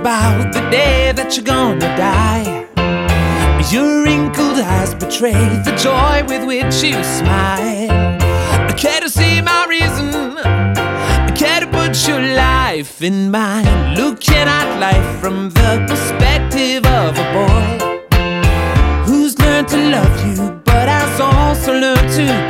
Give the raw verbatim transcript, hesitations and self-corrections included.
about the day that you're gonna die. Your wrinkled eyes betray the joy with which you smile. I care to see my reason, I care to put your life in mine. Looking at life from the perspective of a boy who's learned to love you, but has also learned to